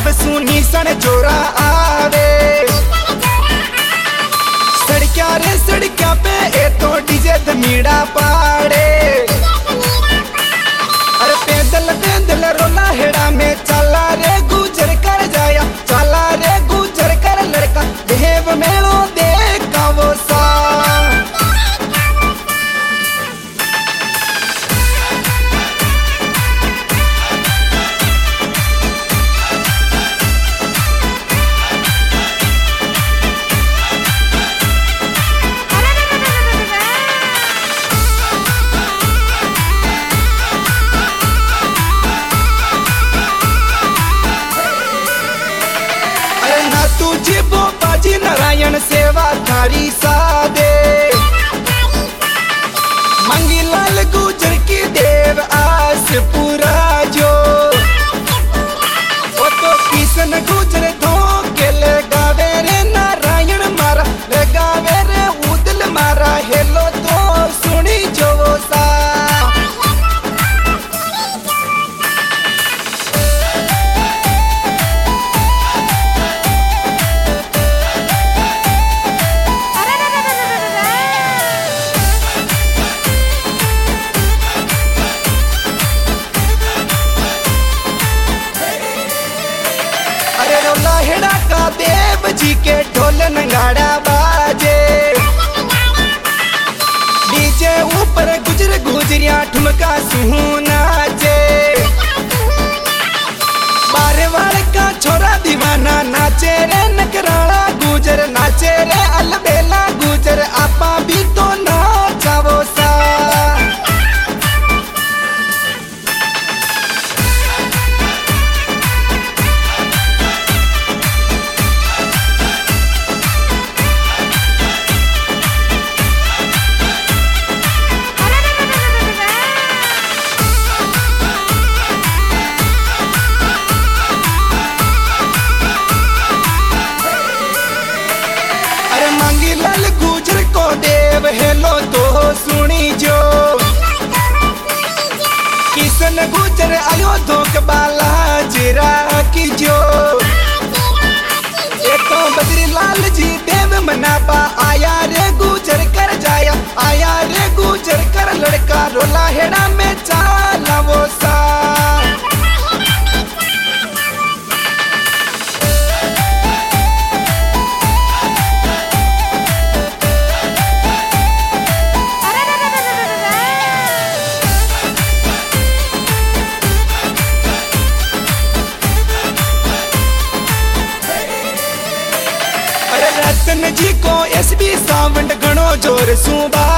अब सुनी सन जोरा आवे। सड़क्या रे सड़क्या पे ए तो डीजे धमीड़ा पाड़े। अरे पैदल पैदल रोला हेड़ा में चला रे गुजर कर जाया, चला रे गुजर कर लड़का देव मेलो देखा वो सा। तुझे वो बाजी नारायण सेवा थारी सादे। मंगी लाल गुजर की देव आस पूरा जो। वो तो किसन गुजर धोके ले गावे रे नारायण मारा, ले गावे रे उदल मारा। हेलो तो सुनी जो वो सा। हेड़ा का देव जी के ढोल नगाड़ा बाजे। डीजे ऊपर गुजर गुजरिया ठुमका सुहू नाचे। बारे वाले का छोरा दीवाना नाचे रे नकराला गुजर, नाचे रे अलबेला गुजर। आपा भी तो नाचावो सा। लाल गुजर को देव हेलो तो सुनी जो। किसन गुजर आयो धोक बाला जीरा की जो। तो बद्री लाल जी देव मनापा आया रे गुजर कर जाया, आया रे गुजर कर लड़का रोला हेड़ा में चाला वो सा। रतन जी को एसबी सावंड घणो जोर सुबा